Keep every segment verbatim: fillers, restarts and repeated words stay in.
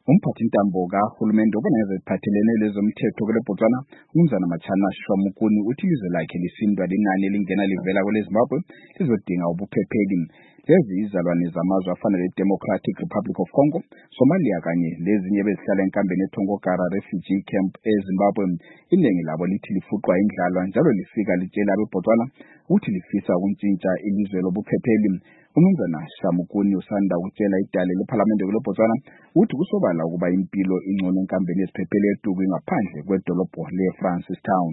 Umphathintambo kahulumende obona ngeziphathelene lezomthetho kule Botswana, uMnumzana Matshana Shwamukuni, uthi ilizwe lakhe lisindwa linani elingena livela kwele Zimbabwe lizodinga ubuphepheli. Lezi izalwane zamazwe afana le-Democratic Republic of Congo, Somalia kanye lezinye bezihlala enkambeni eTongokara Refugee Camp eZimbabwe, iningi labo lithi lifuqwa indlala njalo lifika litshela abeBotswana ukuthi lifisa ukuntshintsha ilizwe lobuphepheli. Umnumzana Shwamukuni usanda ukutshela idale lePhalamende kule Botswana ukuthi kusobala ukuba impilo ingcono enkambeni yeziphepheli eTugu ngaphandle kwedolobho leFrancistown.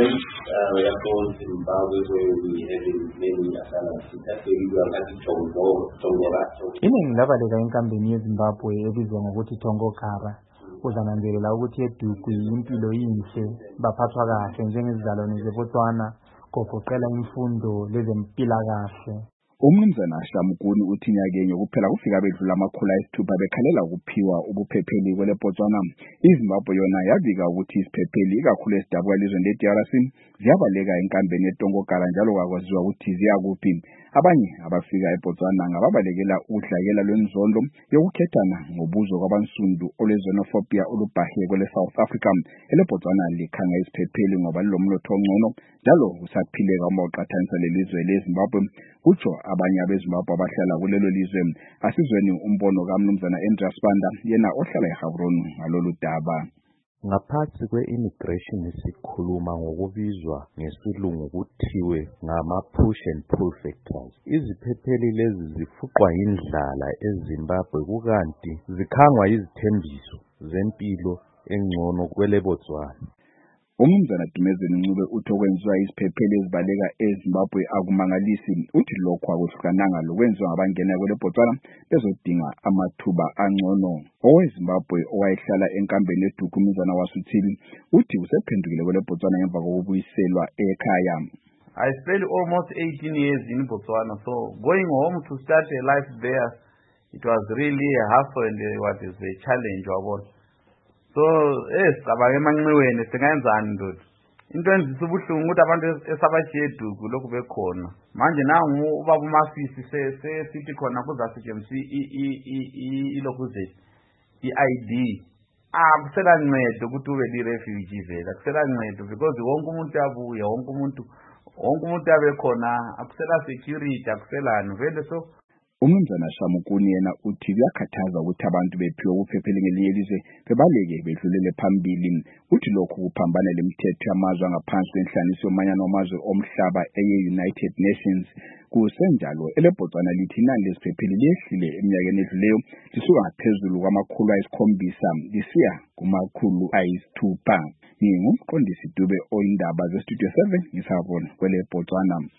Iningi labaleka enkambeni yeZimbabwe ebizwa ngokuthi Tongokara uzananzelela ukuthi eTugu impilo yinhle, baphathwa kahle njengezizalwane zeBotswana kogoqela imfundo lezempilakahle. Umnumzana Shwamukuni uthi nyakenye kuphela kufika bedlula amakhulu ayisithupha bekhalela ukuphiwa ubuphepheli kwele Botswana. iZimbabwe yona yabika ukuthi iziphepheli ikakhulu ezidabuka elizweni le-D R C ziyabaleka enkambeni yeTongokara njalo kwakwaziwa ukuthi ziya kuphi. Abanye abafika eBotswana ngababalekela udlakela lwenzondo yokukhethana ngobuzo kwabansundu olwezenophobia olubhahe kwele South Africa. Ele Botswana likhanga iziphepheli ngoba lilomnotho ongcono njalo usaphileka uma uqhathanisa lelizwe leZimbabwe. Kutsho abanye abeZimbabwe abahlala kulelo lizwe. Asizweni umbono kaMnumzana Andreas Banda yena ohlala eGaborone ngalolu daba. Ngaphansi kwe-immigration sikhuluma ngokubizwa ngesilungu kuthiwe ngama-push and pull factors. Iziphepheli lezi zifuqwa indlala eZimbabwe kukanti zikhangwa izithembiso zempilo engcono kwele Botswana. Umnumzana Dumezeni Ncube uthi okwenziwa iziphepheli ezibaleka eZimbabwe akumangalisi. Uthi lokho akuhlukananga lokwenziwa ngabangena kwele Botswana bezodinga amathuba angcono. OweZimbabwe owayehlala enkambeni eTugu uMnumzana Wasuthili uthi usephendukile kwele Botswana ngemva kokubuyiselwa ekhaya. I spent almost eighteen years in Botswana, so going home to start a life there, it was really a hassle and uh, what is a challenge about. So yes, abake manxiweni singenzani ndoda. Into enzisa ubuhlungu ukuthi abantu esabashiye eDugu lokhu bekhona. Manje nangu ubaba uMasisi se sithi khona kuzasetshenziswa ilokhuze i-I D. Ah kusela ncedo ukuthi ube li-refugee vele. Akusela ncedo because wonke umuntu yabuya, wonke umuntu wonke umuntu abekhona, akusela security, akuselani vele. So Umnumzana Shwamukuni yena uthi kuyakhathaza ukuthi abantu bephiwe ubuphepheli ngelinye ilizwe bebaleke bedlulele phambili. Uthi lokhu kuphambana lemithetho yamazwe angaphansi kwenhlanganiso yomanyano wamazwe omhlaba eye-United Nations. Kusenjalo ele Botswana lithi inani leziphepheli lehlile eminyakeni edluleyo lisuka ngaphezulu kwamakhulu ayisikhombisa lisiya kumakhulu ayisithupha. Ngingumqondisi Dube oyindaba zeStudio seven ngisabona kwele Botswana.